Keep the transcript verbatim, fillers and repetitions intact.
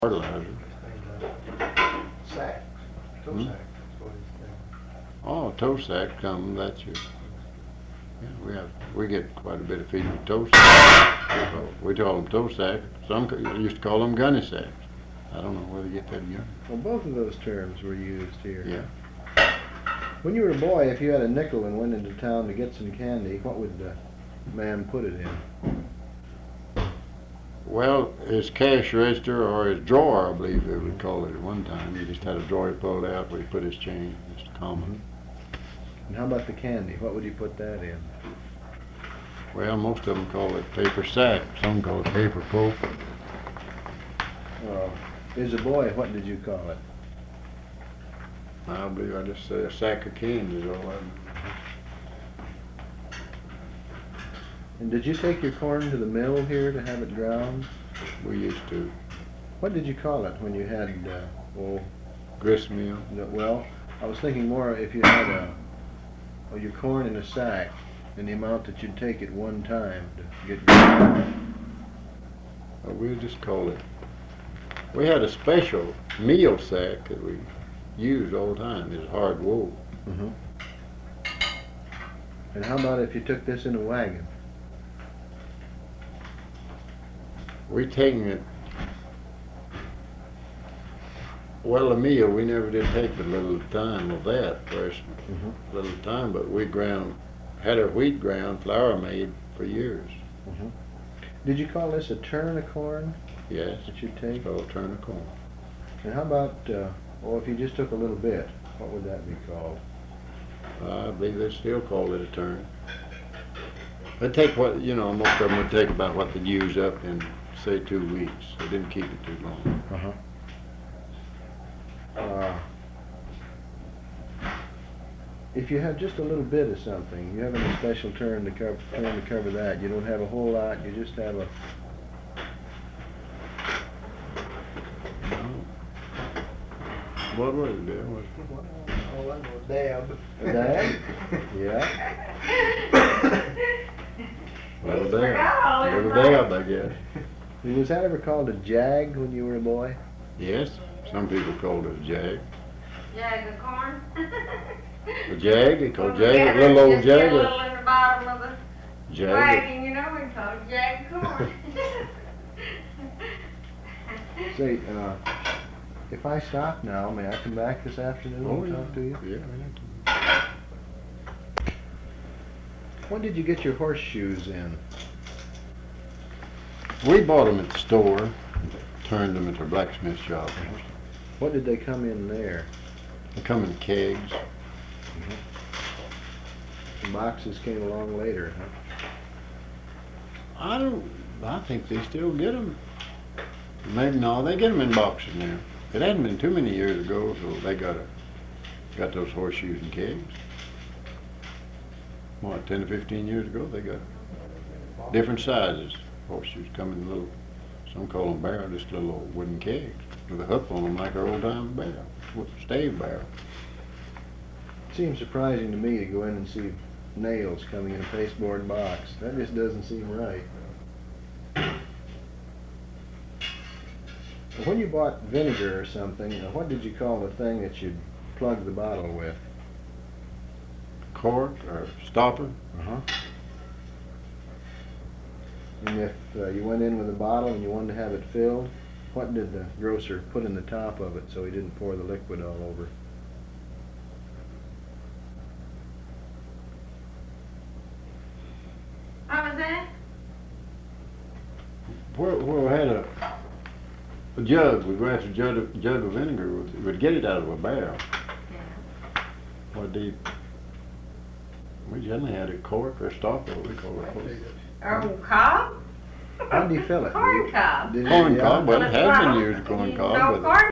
fertilizer. Sack, toe Hmm? sack, that's what it's saying. Oh, toe sack come, that's your, yeah, we have, we get quite a bit of feed with toe sack. So we call them toe sack. Some c- used to call them gunny sacks. I don't know where they get that gun. Well, both of those terms were used here. Yeah. When you were a boy, if you had a nickel and went into town to get some candy, what would the man put it in? Well, his cash register or his drawer, I believe they would call it at one time. He just had a drawer he pulled out where he put his change, just common. And how about the candy? What would you put that in? Well, most of them call it paper sack. Some call it paper poke. Uh, as a boy, what did you call it? I believe I just say a sack of candy is all I. And did you take your corn to the mill here to have it ground? We used to. What did you call it when you had, uh, oh, Grist mill. no, well, I was thinking more if you had a, oh, your corn in a sack and the amount that you'd take at one time to get ground. Uh, we'll just call it. We had a special meal sack that we used all the time. It's hard wool. Mm-hmm. And how about if you took this in a wagon? We taking it. Well, the meal we never did take but a little time of that first, Mm-hmm. little time. But we ground, had our wheat ground, flour made for years. Mm-hmm. Did you call this a turn of corn Yes, that you'd it's take? called turn of corn. And how about, uh, well, if you just took a little bit, what would that be called? I believe they still call it a turn. They take what, you know, most of them would take about what they'd use up in, say, two weeks. They didn't keep it too long. Uh-huh. Uh, if you have just a little bit of something, you have a special turn to cover, turn to cover that. You don't have a whole lot, you just have a, What was it, Bill? Was Oh, I know, dab. a dab? Yeah. Well, a dab. Little dab, I guess. Was that ever called a jag when you were a boy? Yes, some people called it a jag. Jag of corn? A jag, they call Well, jag, yeah, a little old just get jag. a a little in the bottom of the Jag. wagon, you know, we call it jag corn. Say, uh, if I stop now, may I come back this afternoon Oh, and yeah. talk to you? Yeah, When did you get your horseshoes in? we bought them at the store, turned them into a blacksmith shop. What did they come in there? They come in kegs. The boxes came along later, huh? I don't, I think they still get them. Maybe, no, they get them in boxes now. It hadn't been too many years ago, so they got a, got those horseshoes and kegs. What, ten or fifteen years ago, they got different sizes. Horseshoes come in little, some call them barrel, just little old wooden kegs with a hook on them like our old time barrel, with a stave barrel. It seems surprising to me to go in and see nails coming in a pasteboard box. That just doesn't seem right. When you bought vinegar or something, uh, what did you call the thing that you'd plug the bottle with? Cork or stopper. Uh-huh. And if uh, you went in with a bottle and you wanted to have it filled, what did the grocer put in the top of it so he didn't pour the liquid all over? What was that? Where, where we had a, a jug, we'd grab a jug of, jug of vinegar, we'd, we'd get it out of a barrel. Yeah. What deep? We generally had a cork or a stopper, what we call it. Oh, cob? How did you fill it? Corn cob. Did you- Corn yeah. cob, well, it Well, has been it's used as corn you cob, know, but corn